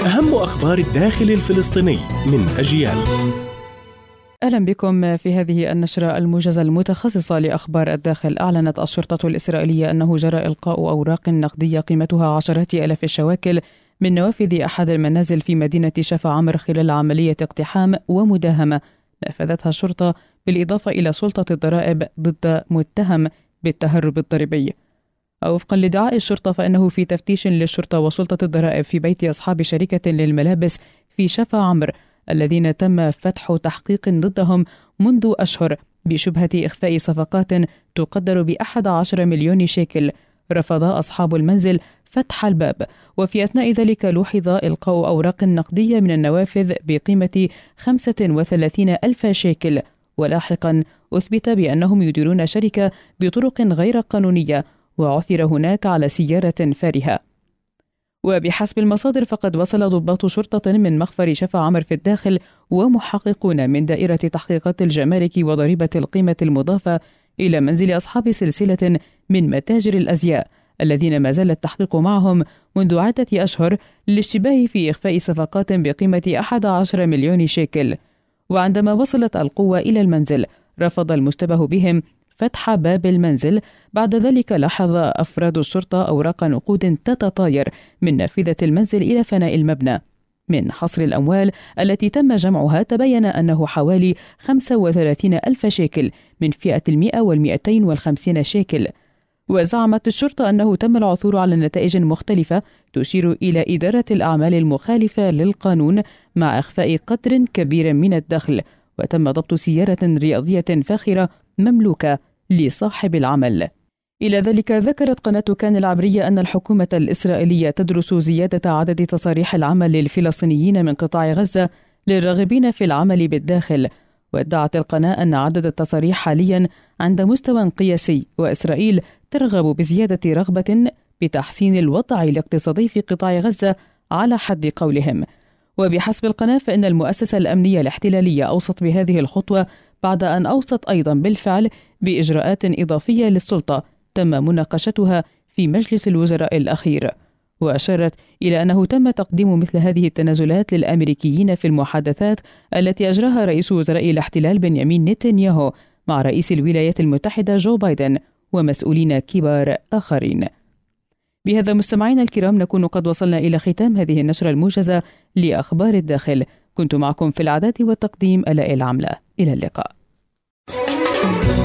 أهم أخبار الداخل الفلسطيني من أجيال. أهلا بكم في هذه النشرة الموجزة المتخصصة لأخبار الداخل. أعلنت الشرطة الإسرائيلية أنه جرى إلقاء أوراق نقدية قيمتها عشرات آلاف الشواكل من نوافذ أحد المنازل في مدينة شفا عمر خلال عملية اقتحام ومداهمة نفذتها الشرطة، بالإضافة إلى سلطة الضرائب ضد متهم بالتهرب الضريبي. وفقا لادعاء الشرطة فإنه في تفتيش للشرطة وسلطة الضرائب في بيت أصحاب شركة للملابس في شفا عمر الذين تم فتح تحقيق ضدهم منذ أشهر بشبهة إخفاء صفقات تقدر ب11 مليون شيكل، رفض أصحاب المنزل فتح الباب، وفي أثناء ذلك لوحظ إلقاء أوراق نقدية من النوافذ بقيمة 35 ألف شيكل، ولاحقا أثبت بأنهم يديرون شركة بطرق غير قانونية، وعثر هناك على سيارة فارهة. وبحسب المصادر فقد وصل ضباط شرطة من مخفر شفا عمر في الداخل ومحققون من دائرة تحقيقات الجمارك وضريبة القيمة المضافة إلى منزل أصحاب سلسلة من متاجر الأزياء الذين ما زال التحقيق معهم منذ عدة أشهر للاشتباه في إخفاء صفقات بقيمة 11 مليون شيكل. وعندما وصلت القوة إلى المنزل رفض المشتبه بهم فتح باب المنزل. بعد ذلك لاحظ أفراد الشرطة أوراق نقود تتطاير من نافذة المنزل إلى فناء المبنى. من حصر الأموال التي تم جمعها تبين أنه حوالي 35 ألف شيكل من فئة 100 و250 شيكل. وزعمت الشرطة أنه تم العثور على نتائج مختلفة تشير إلى إدارة الأعمال المخالفة للقانون مع إخفاء قدر كبير من الدخل، وتم ضبط سيارة رياضية فاخرة مملوكة لصاحب العمل. إلى ذلك ذكرت قناة كان العبرية أن الحكومة الإسرائيلية تدرس زيادة عدد تصاريح العمل للفلسطينيين من قطاع غزة للراغبين في العمل بالداخل. وادعت القناة أن عدد التصاريح حاليا عند مستوى قياسي، وإسرائيل ترغب بزيادة رغبة بتحسين الوضع الاقتصادي في قطاع غزة على حد قولهم. وبحسب القناة فإن المؤسسة الأمنية الاحتلالية أوصت بهذه الخطوة بعد أن أوصت أيضا بالفعل بإجراءات إضافية للسلطة تم مناقشتها في مجلس الوزراء الأخير. وأشارت إلى أنه تم تقديم مثل هذه التنازلات للأمريكيين في المحادثات التي أجراها رئيس وزراء الاحتلال بنيامين نتنياهو مع رئيس الولايات المتحدة جو بايدن ومسؤولين كبار آخرين. بهذا مستمعينا الكرام نكون قد وصلنا إلى ختام هذه النشرة الموجزة لأخبار الداخل. كنت معكم في الإعداد والتقديم آلاء العملة. إلى اللقاء.